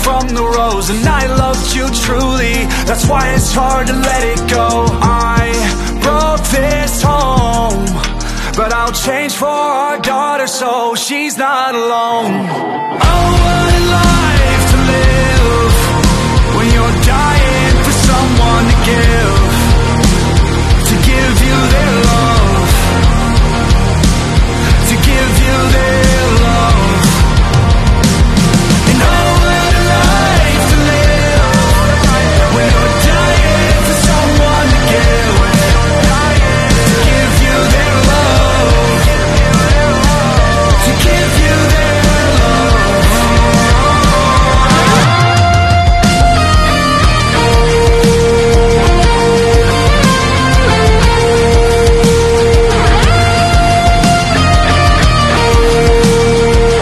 from the rose, and I loved you truly. That's why it's hard to let it go. I broke this home, but I'll change for our daughter so she's not alone. Oh,